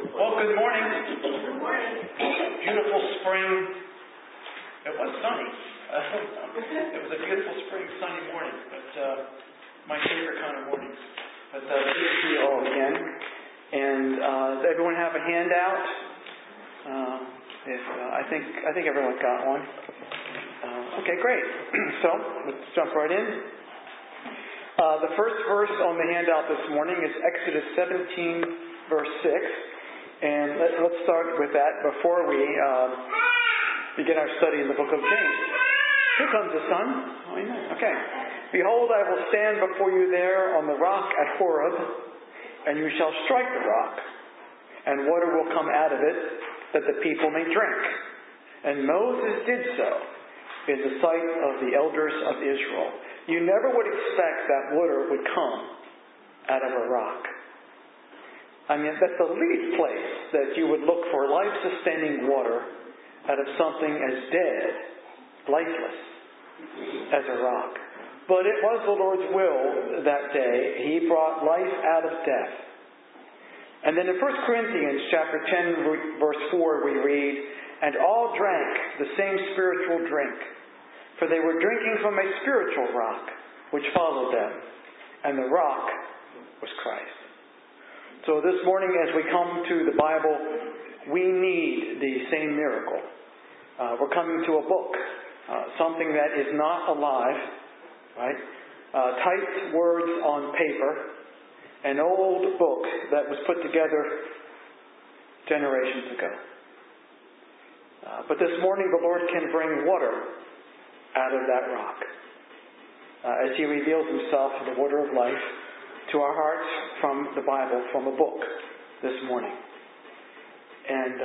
Well, good morning. Good morning. Beautiful spring. It was sunny. It was a beautiful spring, sunny morning, but my favorite kind of mornings. But good to see you all again. And does everyone have a handout? I think everyone got one. Okay, great. So let's jump right in. The first verse on the handout this morning is Exodus 17, verse 6. And let's start with that before we begin our study in the book of James. Here comes the sun. Oh, amen. Okay. Behold, I will stand before you there on the rock at Horeb, and you shall strike the rock, and water will come out of it, that the people may drink. And Moses did so in the sight of the elders of Israel. You never would expect that water would come out of a rock. I mean, that's the least place that you would look for life-sustaining water out of something as dead, lifeless, as a rock. But it was the Lord's will that day. He brought life out of death. And then in 1 Corinthians chapter 10, verse 4, we read, "And all drank the same spiritual drink, for they were drinking from a spiritual rock, which followed them, and the rock was Christ." So this morning, as we come to the Bible, we need the same miracle. We're coming to a book, something that is not alive, right? Typed words on paper, an old book that was put together generations ago. But this morning, the Lord can bring water out of that rock as He reveals Himself, the water of life, to our hearts from the Bible, from a book this morning. And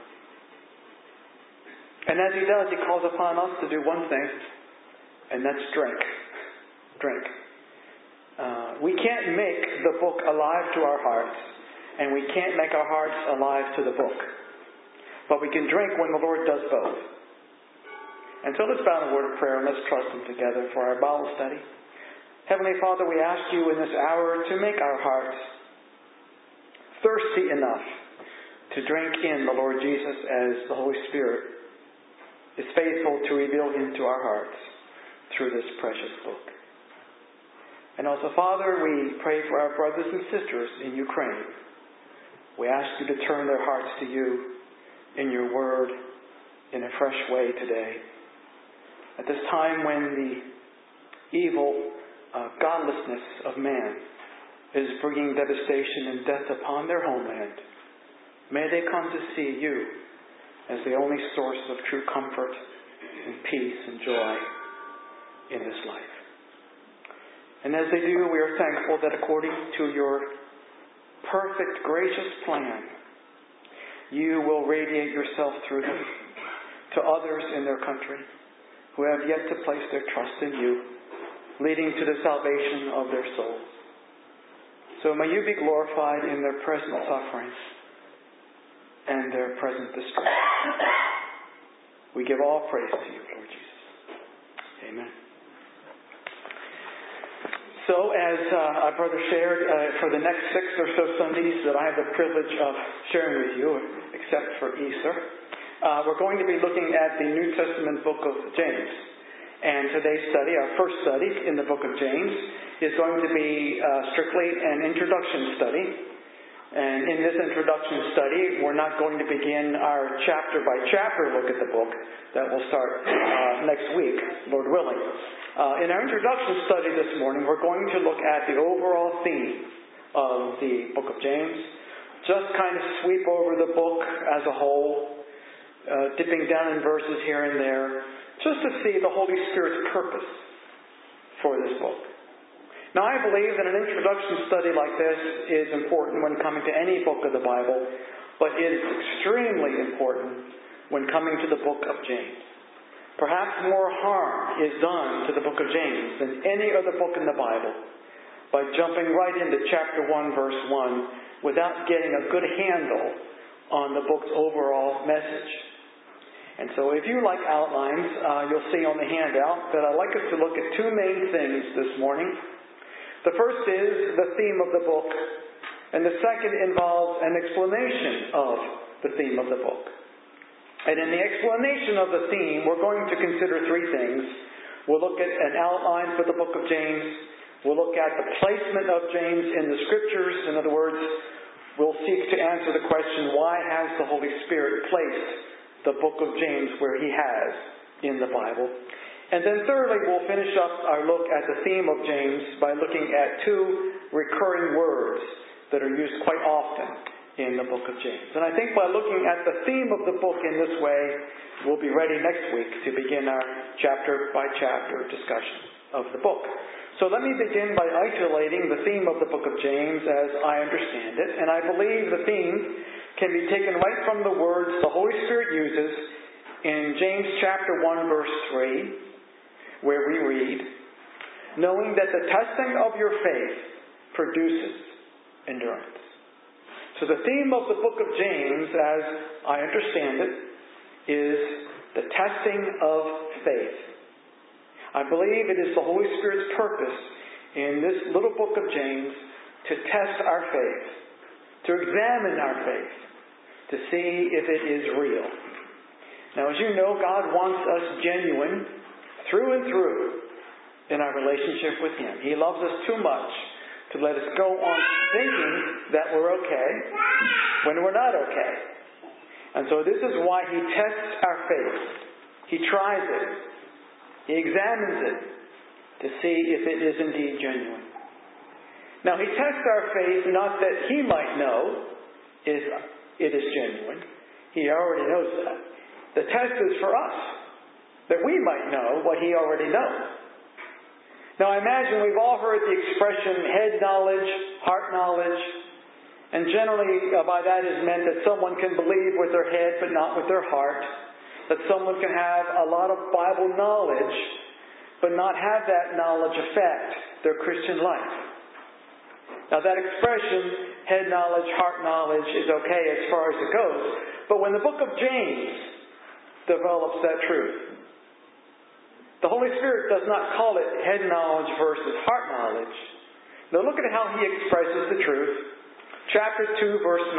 as He does, He calls upon us to do one thing, and that's drink. Drink. We can't make the book alive to our hearts, and we can't make our hearts alive to the book. But we can drink when the Lord does both. And so let's bow in a word of prayer and let's trust Him together for our Bible study. Heavenly Father, we ask You in this hour to make our hearts thirsty enough to drink in the Lord Jesus as the Holy Spirit is faithful to reveal Him to our hearts through this precious book. And also, Father, we pray for our brothers and sisters in Ukraine. We ask You to turn their hearts to You in Your Word in a fresh way today. At this time when the evil godlessness of man is bringing devastation and death upon their homeland, may they come to see You as the only source of true comfort and peace and joy in this life. And as they do, we are thankful that according to Your perfect, gracious plan, You will radiate Yourself through them to others in their country who have yet to place their trust in You, leading to the salvation of their souls. So may You be glorified in their present suffering and their present distress. We give all praise to You, Lord Jesus. Amen. So as our brother shared, for the next 6 or so Sundays that I have the privilege of sharing with you, except for Easter, we're going to be looking at the New Testament book of James. And today's study, our first study in the book of James, is going to be strictly an introduction study. And in this introduction study, we're not going to begin our chapter-by-chapter look at the book. That will start next week, Lord willing. In our introduction study this morning, we're going to look at the overall theme of the book of James. Just kind of sweep over the book as a whole, dipping down in verses here and there, just to see the Holy Spirit's purpose for this book. Now, I believe that an introduction study like this is important when coming to any book of the Bible, but it is extremely important when coming to the book of James. Perhaps more harm is done to the book of James than any other book in the Bible by jumping right into chapter 1, verse 1, without getting a good handle on the book's overall message. And so if you like outlines, you'll see on the handout that I'd like us to look at 2 main things this morning. The first is the theme of the book, And the second involves an explanation of the theme of the book. And in the explanation of the theme, we're going to consider three things. We'll look at an outline for the book of James. We'll look at the placement of James in the Scriptures. In other words, we'll seek to answer the question, why has the Holy Spirit placed the book of James where He has in the Bible? And then thirdly, we'll finish up our look at the theme of James by looking at two recurring words that are used quite often in the book of James. And I think by looking at the theme of the book in this way, we'll be ready next week to begin our chapter-by-chapter discussion of the book. So let me begin by isolating the theme of the book of James as I understand it. And I believe the theme can be taken right from the words the Holy Spirit uses in James chapter 1, verse 3, where we read, knowing that the testing of your faith produces endurance. So the theme of the book of James, as I understand it, is the testing of faith. I believe it is the Holy Spirit's purpose in this little book of James to test our faith, to examine our faith, to see if it is real. Now, as you know, God wants us genuine through and through in our relationship with Him. He loves us too much to let us go on thinking that we're okay when we're not okay. And so this is why He tests our faith. He tries it. He examines it to see if it is indeed genuine. Now, He tests our faith not that He might know if it is genuine. He already knows that. The test is for us, that we might know what He already knows. Now, I imagine we've all heard the expression head knowledge, heart knowledge, and generally by that is meant that someone can believe with their head but not with their heart. That someone can have a lot of Bible knowledge, but not have that knowledge affect their Christian life. Now that expression, head knowledge, heart knowledge, is okay as far as it goes. But when the book of James develops that truth, the Holy Spirit does not call it head knowledge versus heart knowledge. Now look at how He expresses the truth. Chapter 2, verse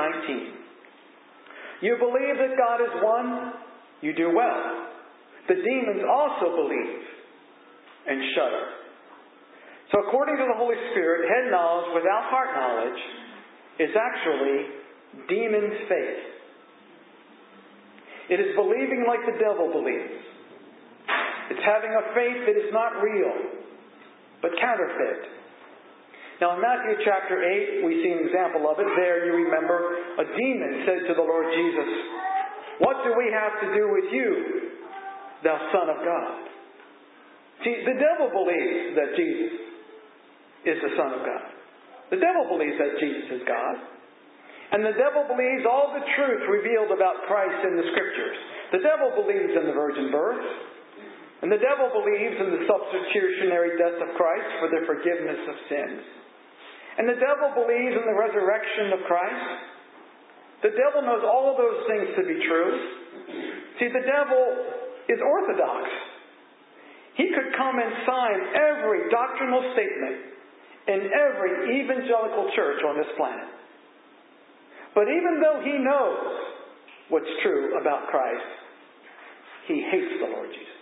19. You believe that God is one? You do well. The demons also believe and shudder. So according to the Holy Spirit, head knowledge without heart knowledge is actually demon faith. It is believing like the devil believes. It's having a faith that is not real, but counterfeit. Now in Matthew chapter 8, we see an example of it. There you remember a demon said to the Lord Jesus, what do we have to do with you, thou Son of God? See, the devil believes that Jesus is the Son of God. The devil believes that Jesus is God. And the devil believes all the truth revealed about Christ in the Scriptures. The devil believes in the virgin birth. And the devil believes in the substitutionary death of Christ for the forgiveness of sins. And the devil believes in the resurrection of Christ. The devil knows all of those things to be true. See, the devil is orthodox. He could come and sign every doctrinal statement in every evangelical church on this planet. But even though he knows what's true about Christ, he hates the Lord Jesus.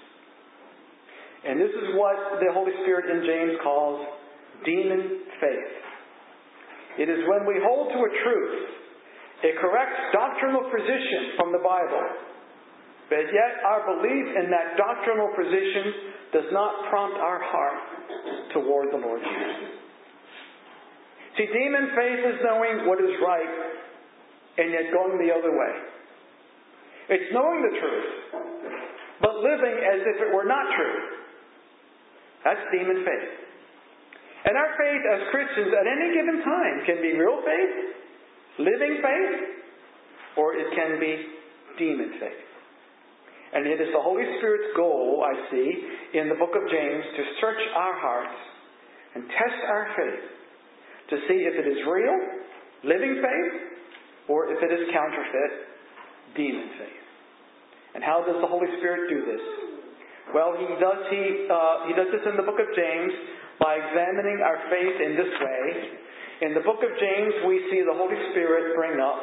And this is what the Holy Spirit in James calls demon faith. It is when we hold to a truth, a correct doctrinal position from the Bible, but yet our belief in that doctrinal position does not prompt our heart toward the Lord Jesus. See, demon faith is knowing what is right and yet going the other way. It's knowing the truth, but living as if it were not true. That's demon faith. And our faith as Christians at any given time can be real faith, living faith, or it can be demon faith. And it is the Holy Spirit's goal, I see, in the book of James to search our hearts and test our faith to see if it is real, living faith, or if it is counterfeit, demon faith. And how does the Holy Spirit do this? Well, He does this in the book of James by examining our faith in this way. In the book of James, we see the Holy Spirit bring up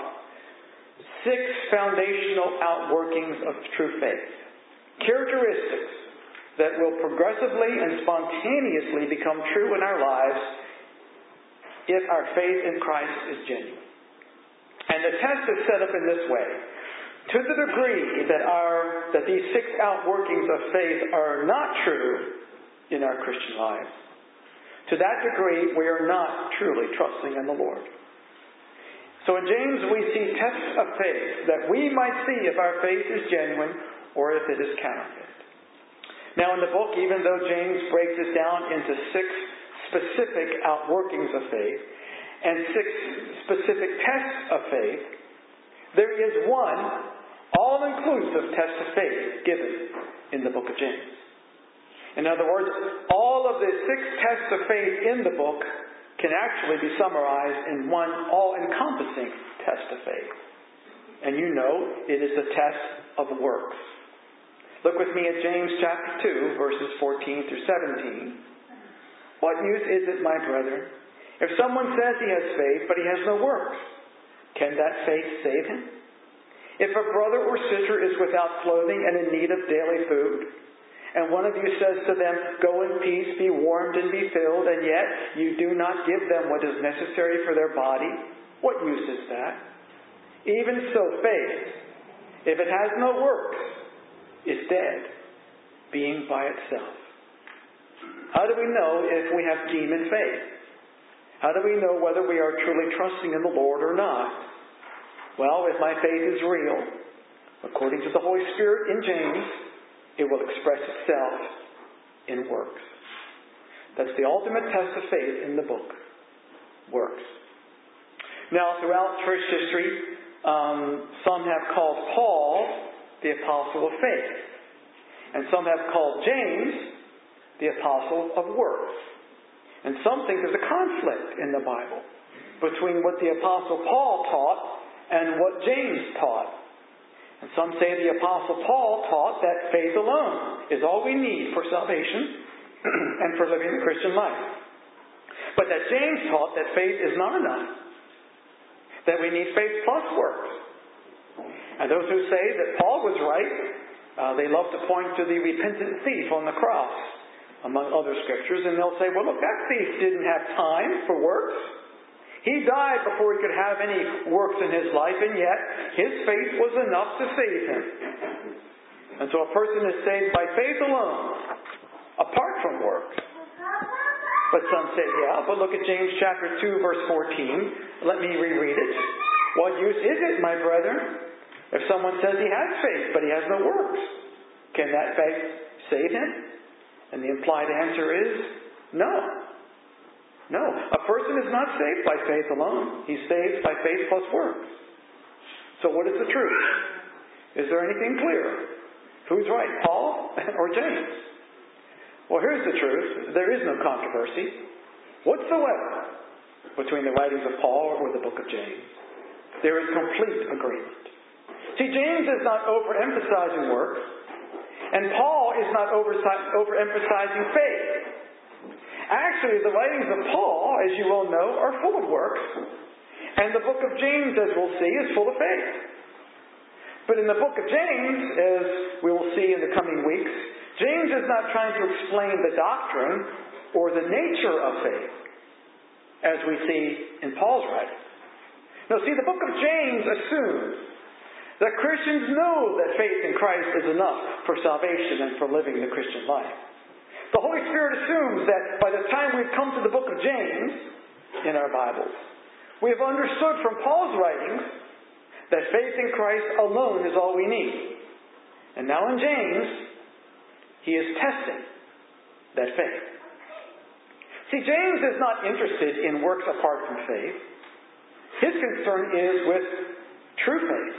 6 foundational outworkings of true faith. Characteristics that will progressively and spontaneously become true in our lives if our faith in Christ is genuine. And the test is set up in this way. To the degree that these 6 outworkings of faith are not true in our Christian lives, to that degree we are not truly trusting in the Lord. So in James we see tests of faith that we might see if our faith is genuine or if it is counterfeit. Now in the book, even though James breaks it down into 6 specific outworkings of faith and 6 specific tests of faith, there is one all-inclusive test of faith given in the book of James. In other words, all of the 6 tests of faith in the book can actually be summarized in one all-encompassing test of faith. And you know it is the test of works. Look with me at James chapter 2, verses 14 through 17. What use is it, my brethren, if someone says he has faith, but he has no works? Can that faith save him? If a brother or sister is without clothing and in need of daily food, and one of you says to them, "Go in peace, be warmed and be filled," and yet you do not give them what is necessary for their body, what use is that? Even so, faith, if it has no works, is dead, being by itself. How do we know if we have demon faith? How do we know whether we are truly trusting in the Lord or not? Well, if my faith is real, according to the Holy Spirit in James, it will express itself in works. That's the ultimate test of faith in the book. Works. Now, throughout church history, some have called Paul the apostle of faith. And some have called James the apostle of works. And some think there's a conflict in the Bible between what the apostle Paul taught and what James taught. And some say the apostle Paul taught that faith alone is all we need for salvation and for living the Christian life. But that James taught that faith is not enough. That we need faith plus works. And those who say that Paul was right, they love to point to the repentant thief on the cross, among other scriptures, and they'll say, well, look, that thief didn't have time for works. He died before he could have any works in his life, and yet his faith was enough to save him. And so a person is saved by faith alone, apart from works. But some say, yeah, but look at James chapter 2, verse 14. Let me reread it. What use is it, my brethren, if someone says he has faith, but he has no works? Can that faith save him? And the implied answer is no. No. A person is not saved by faith alone. He's saved by faith plus works. So what is the truth? Is there anything clear? Who's right, Paul or James? Well, here's the truth. There is no controversy whatsoever between the writings of Paul or the book of James. There is complete agreement. See, James is not overemphasizing works, and Paul is not overemphasizing faith. Actually, the writings of Paul, as you all know, are full of works, and the book of James, as we'll see, is full of faith. But in the book of James, as we will see in the coming weeks, James is not trying to explain the doctrine or the nature of faith, as we see in Paul's writing. No, see, the book of James assumes that Christians know that faith in Christ is enough for salvation and for living the Christian life. The Holy Spirit assumes that by the time we've come to the book of James in our Bibles, we have understood from Paul's writings that faith in Christ alone is all we need. And now in James, he is testing that faith. See, James is not interested in works apart from faith. His concern is with true faith,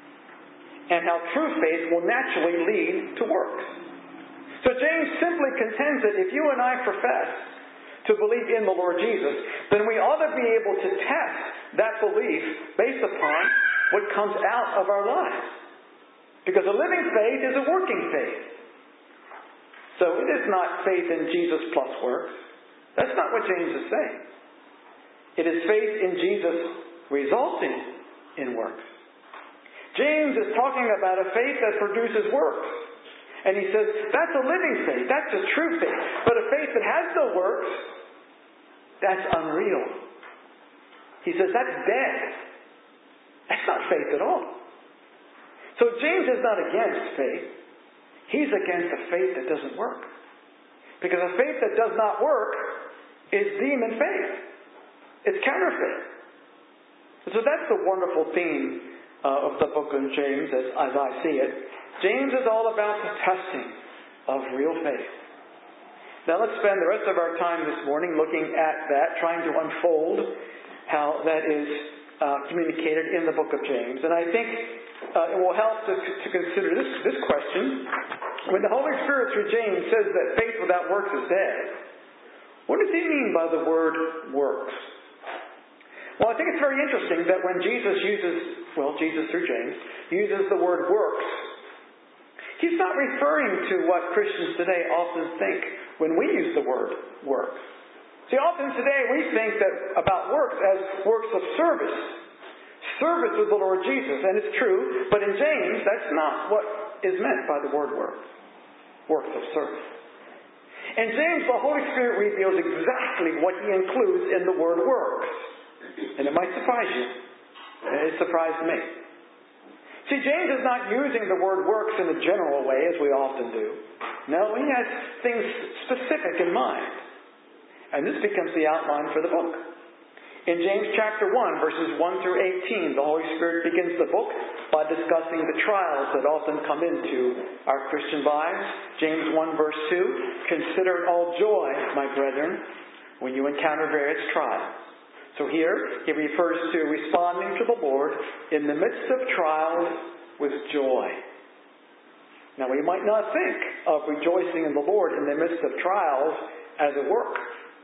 and how true faith will naturally lead to works. So James simply contends that if you and I profess to believe in the Lord Jesus, then we ought to be able to test that belief based upon what comes out of our lives. Because a living faith is a working faith. So it is not faith in Jesus plus works. That's not what James is saying. It is faith in Jesus resulting in works. James is talking about a faith that produces works. And he says, that's a living faith. That's a true faith. But a faith that has no works, that's unreal. He says, that's dead. That's not faith at all. So James is not against faith. He's against a faith that doesn't work. Because a faith that does not work is demon faith. It's counterfeit. So that's the wonderful theme of the book of James as I see it. James is all about the testing of real faith. Now let's spend the rest of our time this morning looking at that, trying to unfold how that is communicated in the book of James. And I think it will help to consider this question. When the Holy Spirit through James says that faith without works is dead, what does he mean by the word works? Well, I think it's very interesting that when Jesus through James, uses the word works, he's not referring to what Christians today often think when we use the word works. See, often today we think that about works as works of service. Service with the Lord Jesus, and it's true, but in James, that's not what is meant by the word works. Works of service. In James, the Holy Spirit reveals exactly what he includes in the word works. And it might surprise you. It surprised me. See, James is not using the word works in a general way as we often do. No, he has things specific in mind. And this becomes the outline for the book. In James chapter 1, verses 1 through 18, the Holy Spirit begins the book by discussing the trials that often come into our Christian lives. James 1 verse 2, consider it all joy, my brethren, when you encounter various trials. So here, he refers to responding to the Lord in the midst of trials with joy. Now, we might not think of rejoicing in the Lord in the midst of trials as a work,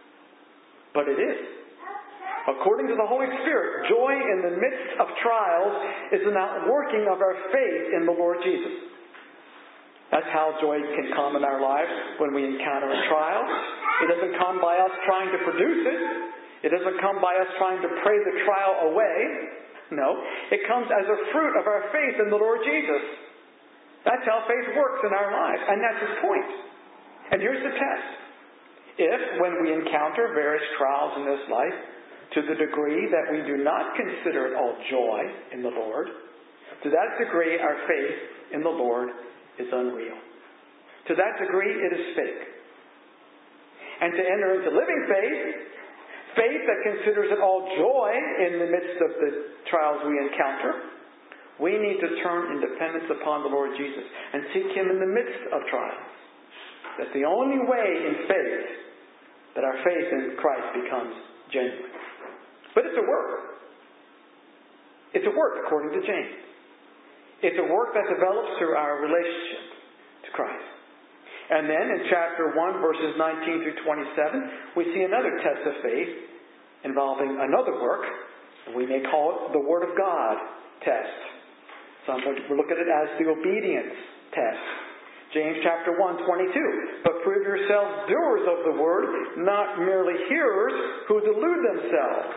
but it is. According to the Holy Spirit, joy in the midst of trials is an outworking of our faith in the Lord Jesus. That's how joy can come in our lives when we encounter a trial. It doesn't come by us trying to produce it. It doesn't come by us trying to pray the trial away. No, it comes as a fruit of our faith in the Lord Jesus. That's how faith works in our lives. And that's his point. And here's the test. If, when we encounter various trials in this life, to the degree that we do not consider it all joy in the Lord, to that degree our faith in the Lord is unreal. To that degree it is fake. And to enter into living faith, faith that considers it all joy in the midst of the trials we encounter, we need to turn in dependence upon the Lord Jesus and seek him in the midst of trials. That's the only way in faith that our faith in Christ becomes genuine. But it's a work. It's a work according to James. It's a work that develops through our relationship to Christ. And then in chapter 1, verses 19 through 27, we see another test of faith involving another work. We may call it the Word of God test. Some would look at it as the obedience test. James chapter 1, 22. But prove yourselves doers of the Word, not merely hearers who delude themselves.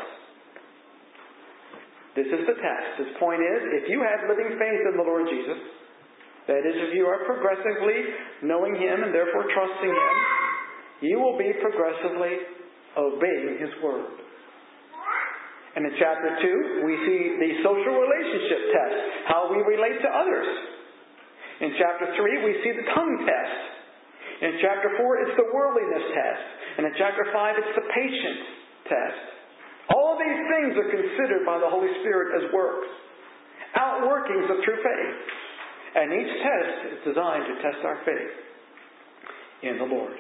This is the test. His point is, if you have living faith in the Lord Jesus, that is, if you are progressively knowing him and therefore trusting him, you will be progressively obeying his word. And in chapter 2, we see the social relationship test, how we relate to others. In chapter 3, we see the tongue test. In chapter 4, it's the worldliness test. And in chapter 5, it's the patience test. All these things are considered by the Holy Spirit as works, outworkings of true faith. And each test is designed to test our faith in the Lord.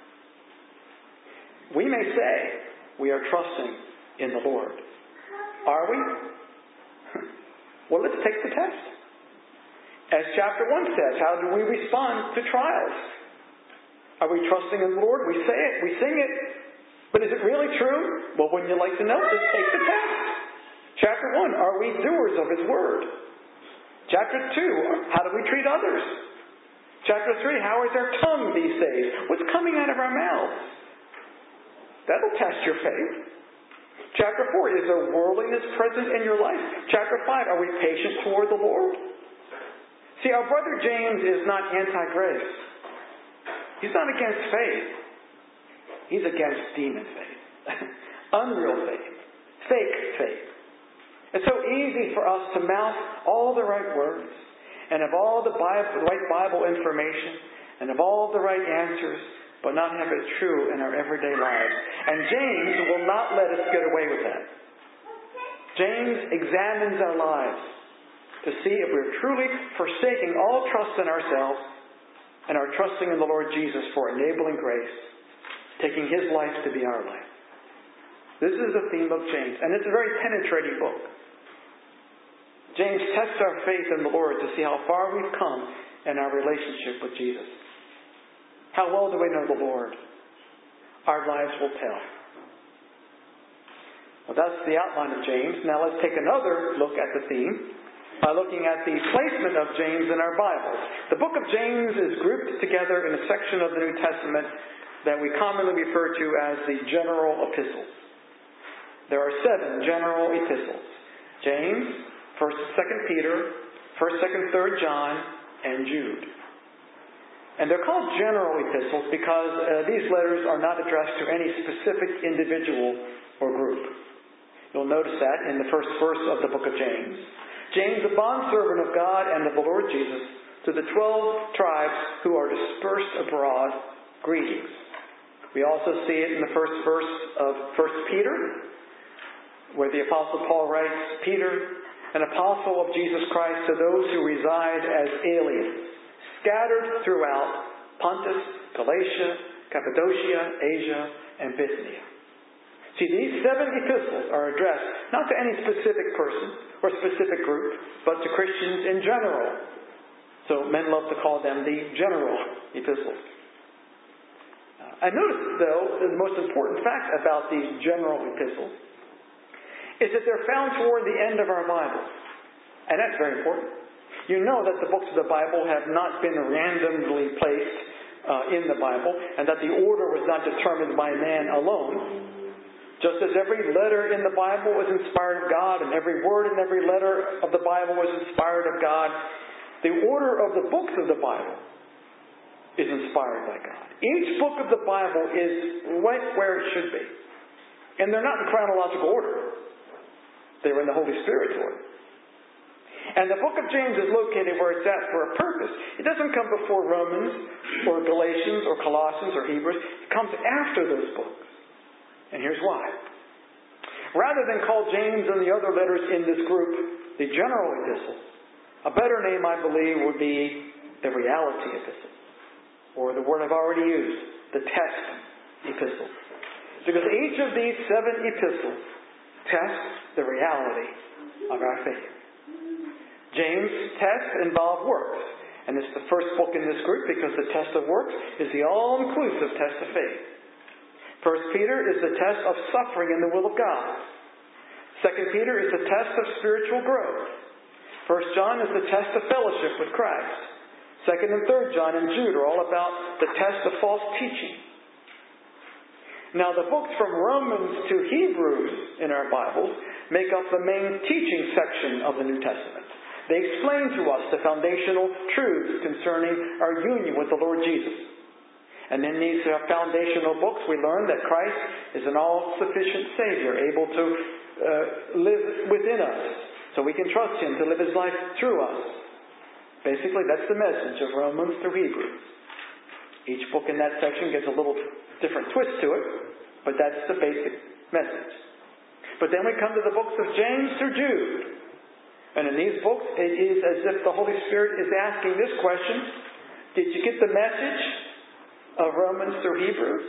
We may say we are trusting in the Lord. Are we? Well, let's take the test. As chapter 1 says, how do we respond to trials? Are we trusting in the Lord? We say it, we sing it. But is it really true? Well, wouldn't you like to know? Just take the test. Chapter 1, are we doers of his word? Chapter 2, how do we treat others? Chapter 3, how is our tongue these days? What's coming out of our mouths? That'll test your faith. Chapter 4, is there worldliness present in your life? Chapter 5, are we patient toward the Lord? See, our brother James is not anti-grace. He's not against faith. He's against demon faith. Unreal faith. Fake faith. It's so easy for us to mouth all the right words and have all the right Bible information and have all the right answers, but not have it true in our everyday lives. And James will not let us get away with that. James examines our lives to see if we're truly forsaking all trust in ourselves and are trusting in the Lord Jesus for enabling grace, taking His life to be our life. This is the theme of James, and it's a very penetrating book. James tests our faith in the Lord to see how far we've come in our relationship with Jesus. How well do we know the Lord? Our lives will tell. Well, that's the outline of James. Now let's take another look at the theme by looking at the placement of James in our Bibles. The book of James is grouped together in a section of the New Testament that we commonly refer to as the general epistles. There are 7 general epistles. James, 1st and 2nd Peter, 1st, 2nd, 3rd John, and Jude. And they're called general epistles because these letters are not addressed to any specific individual or group. You'll notice that in the first verse of the book of James. James, a bondservant of God and of the Lord Jesus, to the 12 tribes who are dispersed abroad, greetings. We also see it in the first verse of 1 Peter, where the Apostle Paul writes, Peter, an apostle of Jesus Christ, to those who reside as aliens, scattered throughout Pontus, Galatia, Cappadocia, Asia, and Bithynia. See, these 7 epistles are addressed not to any specific person or specific group, but to Christians in general. So men love to call them the general epistles. I notice, though, the most important fact about these general epistles is that they're found toward the end of our Bible. And that's very important. You know that the books of the Bible have not been randomly placed in the Bible, and that the order was not determined by man alone. Just as every letter in the Bible was inspired of God, and every word in every letter of the Bible was inspired of God, the order of the books of the Bible is inspired by God. Each book of the Bible is right where it should be. And they're not in chronological order. They're in the Holy Spirit's order. And the book of James is located where it's at for a purpose. It doesn't come before Romans or Galatians or Colossians or Hebrews. It comes after those books. And here's why. Rather than call James and the other letters in this group the general epistles, a better name, I believe, would be the reality epistles. Or the word I've already used, the test epistles. Because each of these 7 epistles tests the reality of our faith. James' test involved works. And it's the first book in this group because the test of works is the all-inclusive test of faith. 1 Peter is the test of suffering in the will of God. 2 Peter is the test of spiritual growth. 1 John is the test of fellowship with Christ. 2nd and 3rd John and Jude are all about the test of false teaching. Now, the books from Romans to Hebrews in our Bibles make up the main teaching section of the New Testament. They explain to us the foundational truths concerning our union with the Lord Jesus. And in these foundational books, we learn that Christ is an all-sufficient Savior, able to live within us, so we can trust Him to live His life through us. Basically, that's the message of Romans through Hebrews. Each book in that section gives a little different twist to it, but that's the basic message. But then we come to the books of James through Jude. And in these books, it is as if the Holy Spirit is asking this question: did you get the message of Romans through Hebrews?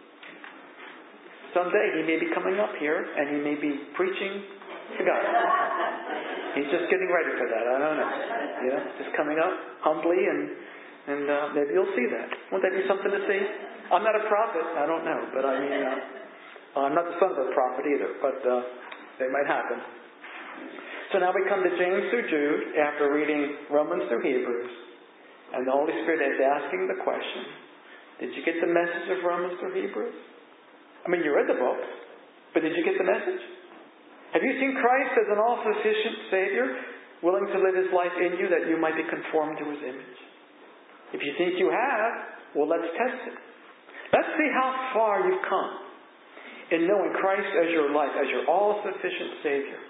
Someday He may be coming up here and He may be preaching the gospel. He's just getting ready for that. I don't know. Just coming up humbly and maybe you'll see that. Won't that be something to see? I'm not a prophet. I don't know. But I mean, I'm not the son of a prophet either. But it might happen. So now we come to James through Jude after reading Romans through Hebrews. And the Holy Spirit is asking the question: did you get the message of Romans through Hebrews? I mean, you read the book, but did you get the message? Have you seen Christ as an all-sufficient Savior, willing to live His life in you that you might be conformed to His image? If you think you have, well, let's test it. Let's see how far you've come in knowing Christ as your life, as your all-sufficient Savior.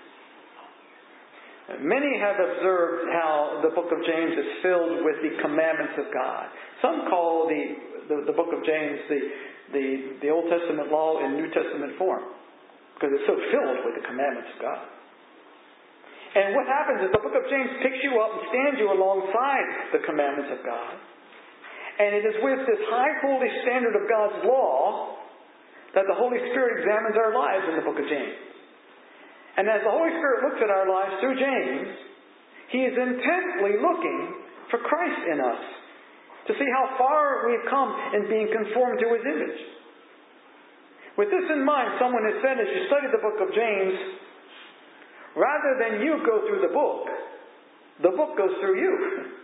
Many have observed how the book of James is filled with the commandments of God. Some call the book of James the Old Testament law in New Testament form, because it's so filled with the commandments of God. And what happens is the book of James picks you up and stands you alongside the commandments of God. And it is with this high holy standard of God's law that the Holy Spirit examines our lives in the book of James. And as the Holy Spirit looks at our lives through James, He is intently looking for Christ in us to see how far we've come in being conformed to His image. With this in mind, someone has said as you study the book of James, rather than you go through the book goes through you.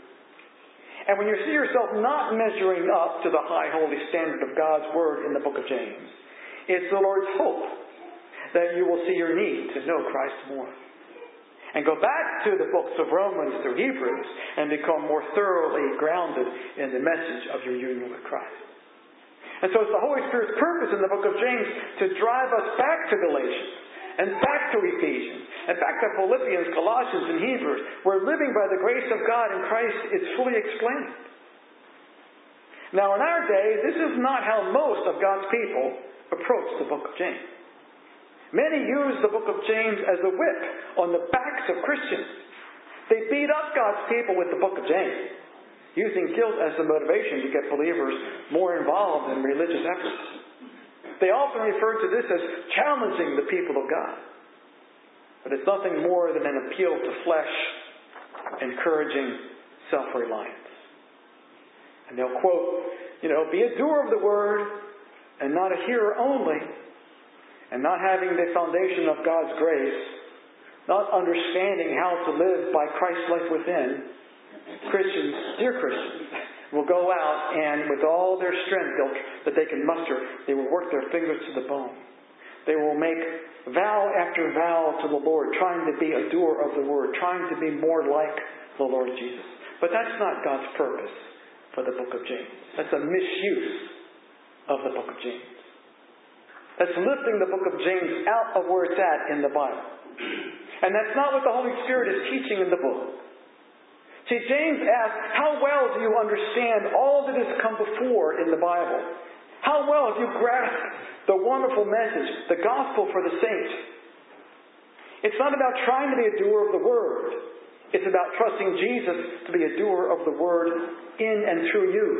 And when you see yourself not measuring up to the high holy standard of God's Word in the book of James, it's the Lord's hope that you will see your need to know Christ more. And go back to the books of Romans through Hebrews and become more thoroughly grounded in the message of your union with Christ. And so it's the Holy Spirit's purpose in the book of James to drive us back to Galatians and back to Ephesians and back to Philippians, Colossians, and Hebrews, where living by the grace of God in Christ is fully explained. Now in our day, this is not how most of God's people approach the book of James. Many use the book of James as a whip on the backs of Christians. They beat up God's people with the book of James, using guilt as the motivation to get believers more involved in religious efforts. They often refer to this as challenging the people of God. But it's nothing more than an appeal to flesh, encouraging self-reliance. And they'll quote, be a doer of the word and not a hearer only, and not having the foundation of God's grace, not understanding how to live by Christ's life within, dear Christians, will go out and with all their strength that they can muster, they will work their fingers to the bone. They will make vow after vow to the Lord, trying to be a doer of the word, trying to be more like the Lord Jesus. But that's not God's purpose for the book of James. That's a misuse of the book of James. That's lifting the book of James out of where it's at in the Bible. And that's not what the Holy Spirit is teaching in the book. See, James asks, how well do you understand all that has come before in the Bible? How well have you grasped the wonderful message, the gospel for the saints? It's not about trying to be a doer of the word. It's about trusting Jesus to be a doer of the word in and through you.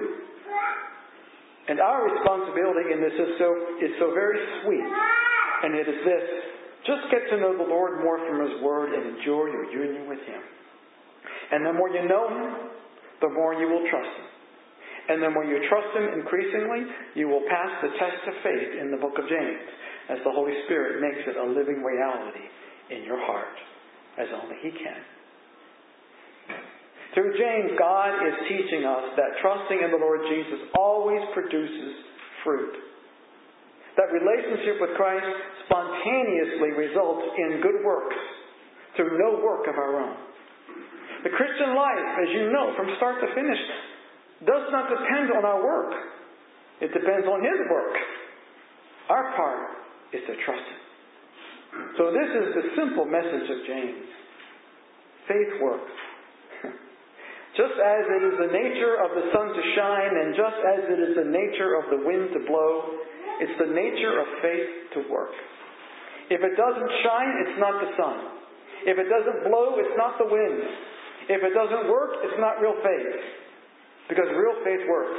And our responsibility in this is so very sweet. And it is this: just get to know the Lord more from His Word and enjoy your union with Him. And the more you know Him, the more you will trust Him. And the more you trust Him increasingly, you will pass the test of faith in the book of James, as the Holy Spirit makes it a living reality in your heart, as only He can. Through James, God is teaching us that trusting in the Lord Jesus always produces fruit. That relationship with Christ spontaneously results in good works through no work of our own. The Christian life, as you know, from start to finish, does not depend on our work. It depends on His work. Our part is to trust Him. So this is the simple message of James. Faith works. Just as it is the nature of the sun to shine, and just as it is the nature of the wind to blow, it's the nature of faith to work. If it doesn't shine, it's not the sun. If it doesn't blow, it's not the wind. If it doesn't work, it's not real faith. Because real faith works.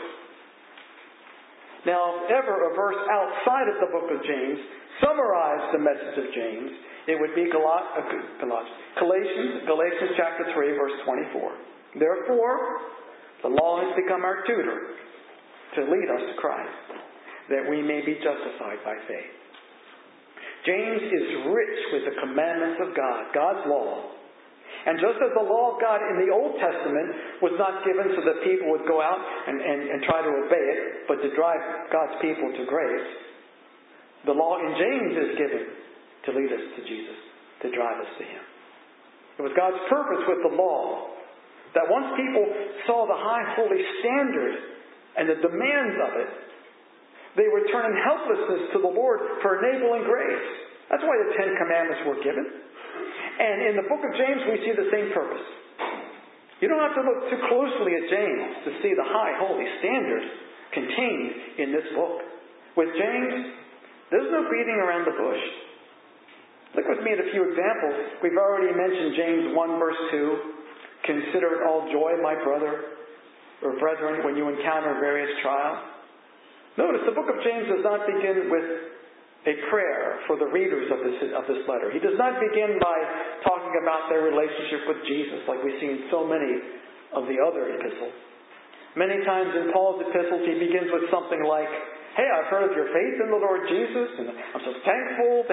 Now, if ever a verse outside of the book of James summarized the message of James, it would be Galatians chapter 3, verse 24. Therefore, the law has become our tutor to lead us to Christ, that we may be justified by faith. James is rich with the commandments of God, God's law. And just as the law of God in the Old Testament was not given so that people would go out and try to obey it, but to drive God's people to grace, The law in James is given to lead us to Jesus, to drive us to Him. It was God's purpose with the law that once people saw the high holy standard and the demands of it, they would turn in helplessness to the Lord for enabling grace. That's why the Ten Commandments were given. And in the book of James, we see the same purpose. You don't have to look too closely at James to see the high holy standard contained in this book. With James, there's no beating around the bush. Look with me at a few examples. We've already mentioned James 1 verse 2. Consider it all joy, my brother or brethren, when you encounter various trials. Notice the book of James does not begin with a prayer for the readers of this letter. He does not begin by talking about their relationship with Jesus like we see in so many of the other epistles. Many times in Paul's epistles he begins with something like, hey, I've heard of your faith in the Lord Jesus, and I'm so thankful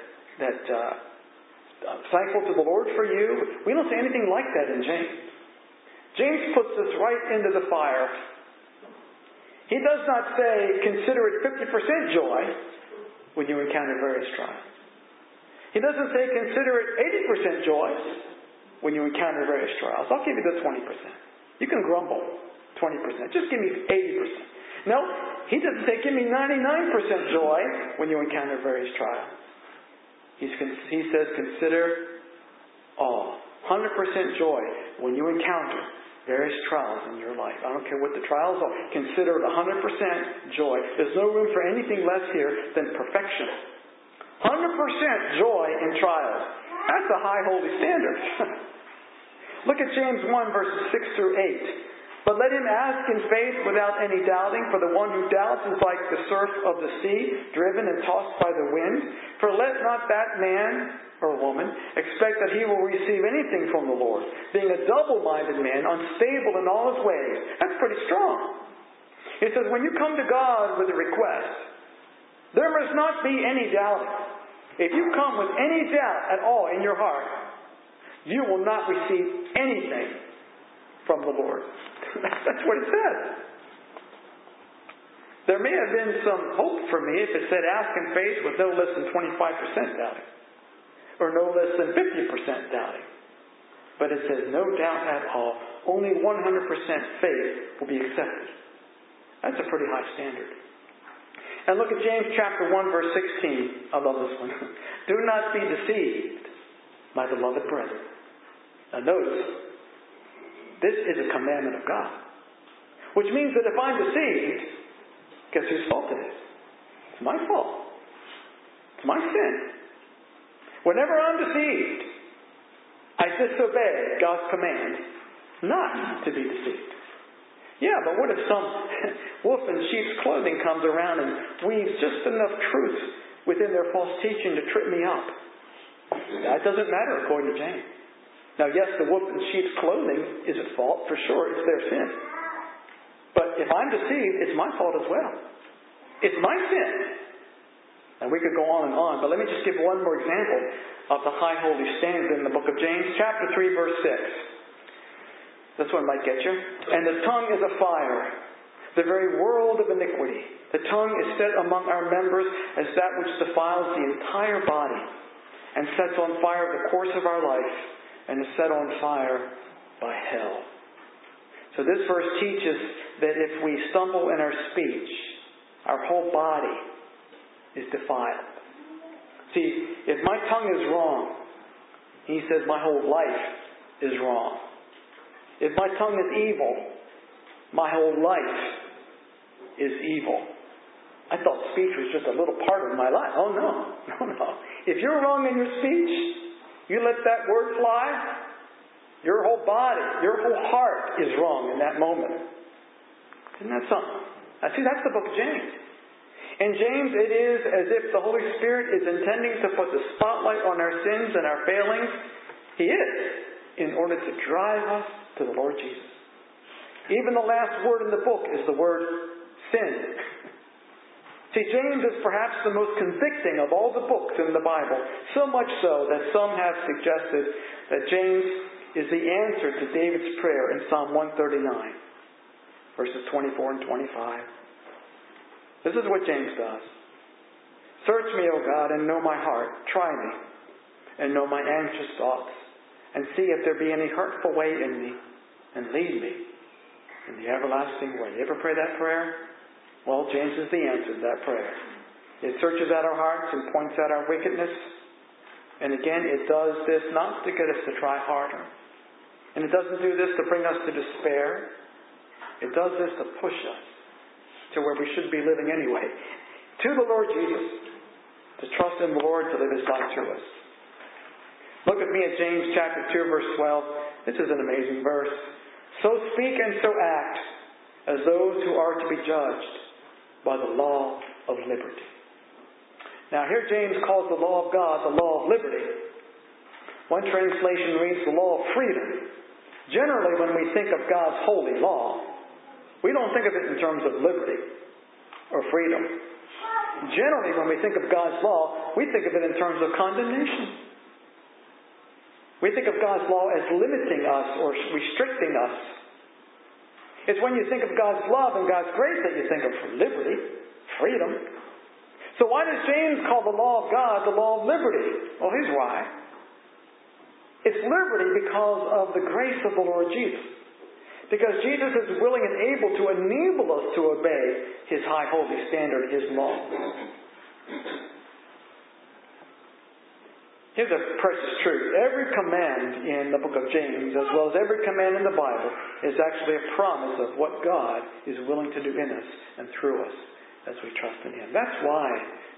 I'm thankful to the Lord for you. We don't say anything like that in James. James puts us right into the fire. He does not say, consider it 50% joy when you encounter various trials. He doesn't say, consider it 80% joy when you encounter various trials. I'll give you the 20%. You can grumble 20%. Just give me 80%. No, he doesn't say, give me 99% joy when you encounter various trials. He says, consider all. 100% joy when you encounter various trials in your life. I don't care what the trials are. Consider it 100% joy. There's no room for anything less here than perfection. 100% joy in trials. That's a high holy standard. Look at James 1 verses 6 through 8. But let him ask in faith without any doubting, for the one who doubts is like the surf of the sea, driven and tossed by the wind. For let not that man or woman expect that he will receive anything from the Lord, being a double-minded man, unstable in all his ways. That's pretty strong. He says, when you come to God with a request, there must not be any doubting. If you come with any doubt at all in your heart, you will not receive anything from the Lord. That's what it says. There may have been some hope for me if it said ask in faith with no less than 25% doubting. Or no less than 50% doubting. But it says no doubt at all. Only 100% faith will be accepted. That's a pretty high standard. And look at James chapter 1 verse 16. I love this one. Do not be deceived, my beloved brethren. Now notice, this is a commandment of God. Which means that if I'm deceived, guess whose fault it is? It's my fault. It's my sin. Whenever I'm deceived, I disobey God's command not to be deceived. Yeah, but what if some wolf in sheep's clothing comes around and weaves just enough truth within their false teaching to trip me up? That doesn't matter according to James. Now, yes, the wolf in sheep's clothing is at fault, for sure. It's their sin. But if I'm deceived, it's my fault as well. It's my sin. And we could go on and on, but let me just give one more example of the high holy standard in the book of James, chapter 3, verse 6. This one might get you. And the tongue is a fire, the very world of iniquity. The tongue is set among our members as that which defiles the entire body and sets on fire the course of our life, and is set on fire by hell. So this verse teaches that if we stumble in our speech, our whole body is defiled. See, if my tongue is wrong, he says my whole life is wrong. If my tongue is evil, my whole life is evil. I thought speech was just a little part of my life. Oh no. If you're wrong in your speech, you let that word fly, your whole body, your whole heart is wrong in that moment. Isn't that something? Now, see, that's the book of James. In James, it is as if the Holy Spirit is intending to put the spotlight on our sins and our failings. He is, in order to drive us to the Lord Jesus. Even the last word in the book is the word sin. See, James is perhaps the most convicting of all the books in the Bible. So much so that some have suggested that James is the answer to David's prayer in Psalm 139, verses 24 and 25. This is what James does. Search me, O God, and know my heart. Try me, and know my anxious thoughts, and see if there be any hurtful way in me, and lead me in the everlasting way. You ever pray that prayer? Well, James is the answer to that prayer. It searches out our hearts and points out our wickedness. And again, it does this not to get us to try harder. And it doesn't do this to bring us to despair. It does this to push us to where we should be living anyway. To the Lord Jesus. To trust in the Lord to live His life through us. Look at me at James chapter 2, verse 12. This is an amazing verse. So speak and so act as those who are to be judged by the law of liberty. Now here James calls the law of God the law of liberty. One translation reads the law of freedom. Generally, when we think of God's holy law, we don't think of it in terms of liberty or freedom. Generally, when we think of God's law, we think of it in terms of condemnation. We think of God's law as limiting us or restricting us. It's when you think of God's love and God's grace that you think of liberty, freedom. So why does James call the law of God the law of liberty? Well, here's why. It's liberty because of the grace of the Lord Jesus. Because Jesus is willing and able to enable us to obey His high holy standard, His law. Here's a precious truth. Every command in the book of James, as well as every command in the Bible, is actually a promise of what God is willing to do in us and through us as we trust in Him. That's why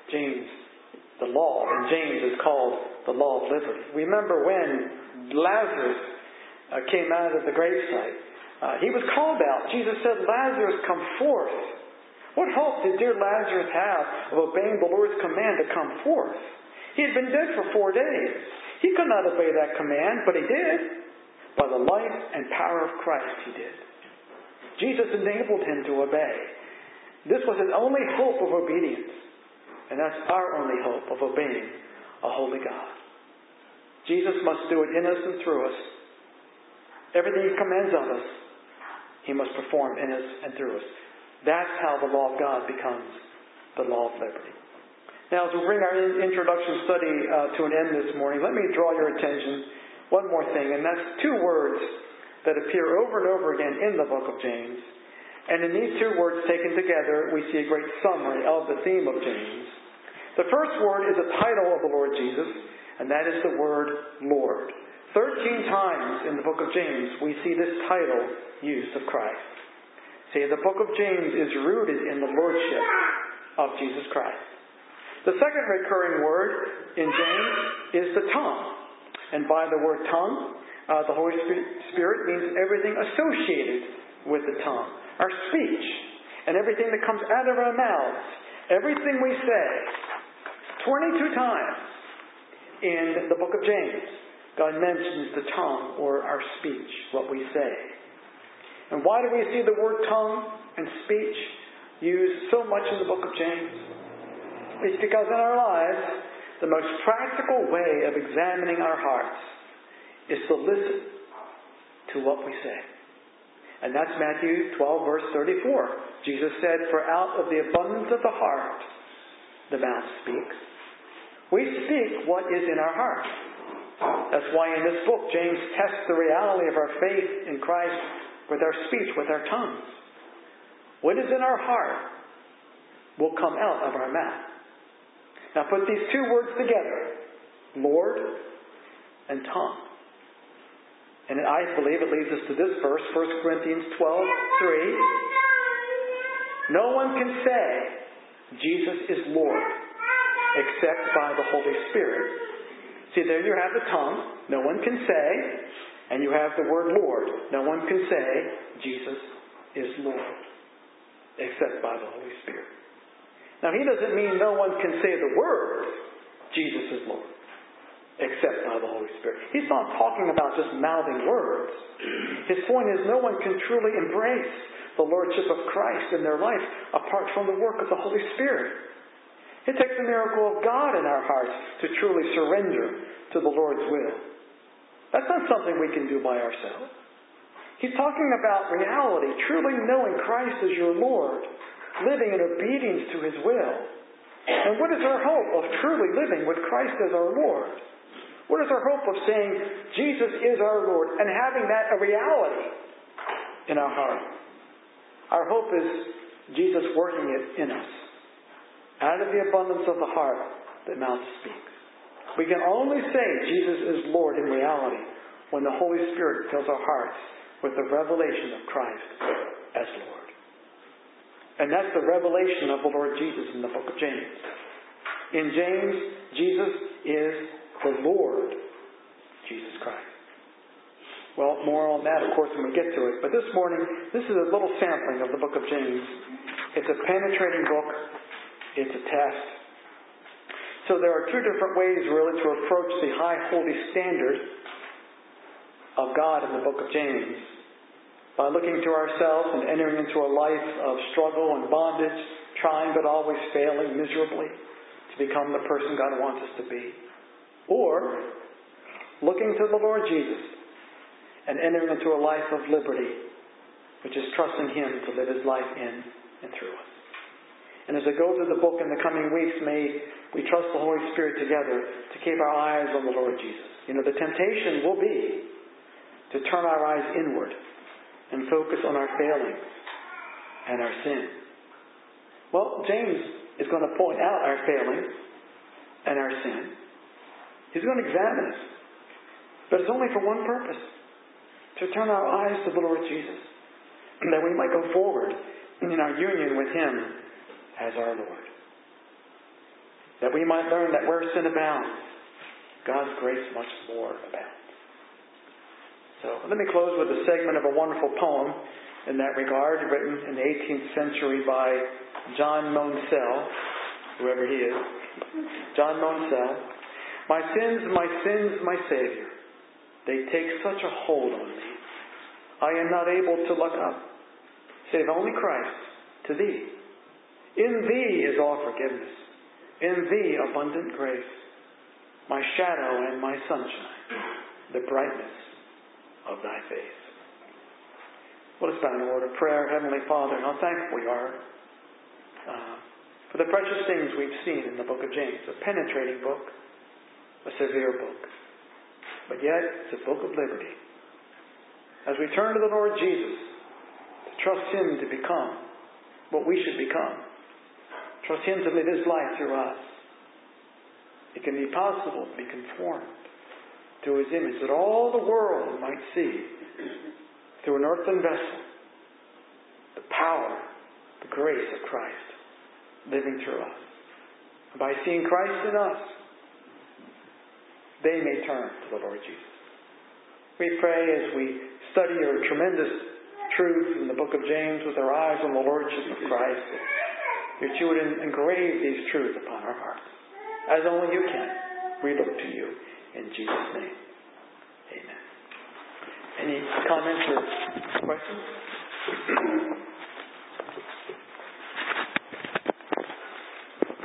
the law in James is called the law of liberty. Remember when Lazarus came out of the gravesite. He was called out. Jesus said, Lazarus, come forth. What hope did dear Lazarus have of obeying the Lord's command to come forth? He had been dead for 4 days. He could not obey that command, but he did. By the life and power of Christ, he did. Jesus enabled him to obey. This was his only hope of obedience. And that's our only hope of obeying a holy God. Jesus must do it in us and through us. Everything He commands of us, He must perform in us and through us. That's how the law of God becomes the law of liberty. Now, as we bring our introduction study to an end this morning, let me draw your attention one more thing, and that's 2 words that appear over and over again in the book of James. And in these 2 words taken together, we see a great summary of the theme of James. The first word is a title of the Lord Jesus, and that is the word Lord. 13 times in the book of James, we see this title used of Christ. See, the book of James is rooted in the lordship of Jesus Christ. The second recurring word in James is the tongue. And by the word tongue, the Holy Spirit means everything associated with the tongue. Our speech and everything that comes out of our mouths. Everything we say. 22 times in the book of James, God mentions the tongue or our speech, what we say. And why do we see the word tongue and speech used so much in the book of James? It's because in our lives, the most practical way of examining our hearts is to listen to what we say. And that's Matthew 12, verse 34. Jesus said, for out of the abundance of the heart, the mouth speaks. We speak what is in our heart. That's why in this book, James tests the reality of our faith in Christ with our speech, with our tongues. What is in our heart will come out of our mouth. Now put these 2 words together, Lord and tongue. And I believe it leads us to this verse, 1 Corinthians 12:3. No one can say Jesus is Lord except by the Holy Spirit. See, there you have the tongue. No one can say. And you have the word Lord. No one can say Jesus is Lord except by the Holy Spirit. Now, He doesn't mean no one can say the word Jesus is Lord except by the Holy Spirit. He's not talking about just mouthing words. His point is no one can truly embrace the Lordship of Christ in their life apart from the work of the Holy Spirit. It takes the miracle of God in our hearts to truly surrender to the Lord's will. That's not something we can do by ourselves. He's talking about reality, truly knowing Christ as your Lord, living in obedience to His will. And what is our hope of truly living with Christ as our Lord? What is our hope of saying Jesus is our Lord and having that a reality in our heart? Our hope is Jesus working it in us. Out of the abundance of the heart, the mouth speaks. We can only say Jesus is Lord in reality when the Holy Spirit fills our hearts with the revelation of Christ as Lord. And that's the revelation of the Lord Jesus in the book of James. In James, Jesus is the Lord Jesus Christ. Well, more on that, of course, when we get to it. But this morning, this is a little sampling of the book of James. It's a penetrating book. It's a test. So there are two different ways, really, to approach the high holy standard of God in the book of James. By looking to ourselves and entering into a life of struggle and bondage, trying but always failing miserably to become the person God wants us to be. Or looking to the Lord Jesus and entering into a life of liberty, which is trusting Him to live His life in and through us. And as I go through the book in the coming weeks, may we trust the Holy Spirit together to keep our eyes on the Lord Jesus. The temptation will be to turn our eyes inward and focus on our failings and our sin. Well, James is going to point out our failings and our sin. He's going to examine us. But it's only for one purpose. To turn our eyes to the Lord Jesus. And that we might go forward in our union with Him as our Lord. That we might learn that where sin abounds, God's grace much more abounds. So let me close with a segment of a wonderful poem in that regard, written in the 18th century by John Monsell, whoever he is. John Monsell. My sins, my Savior, they take such a hold on me. I am not able to look up, save only Christ, to Thee. In Thee is all forgiveness. In Thee abundant grace. My shadow and my sunshine, the brightness of Thy face. Let us bow in a word of prayer. Heavenly Father, how thankful we are for the precious things we've seen in the book of James. A penetrating book, a severe book, but yet it's a book of liberty. As we turn to the Lord Jesus, to trust Him to become what we should become, trust Him to live His life through us, it can be possible to be conformed to His image, that all the world might see through an earthen vessel the power, the grace of Christ living through us. And by seeing Christ in us, they may turn to the Lord Jesus. We pray as we study your tremendous truth in the book of James with our eyes on the Lordship of Christ, that you would engrave these truths upon our hearts. As only you can, we look to you. In Jesus' name, amen. Any comments or questions?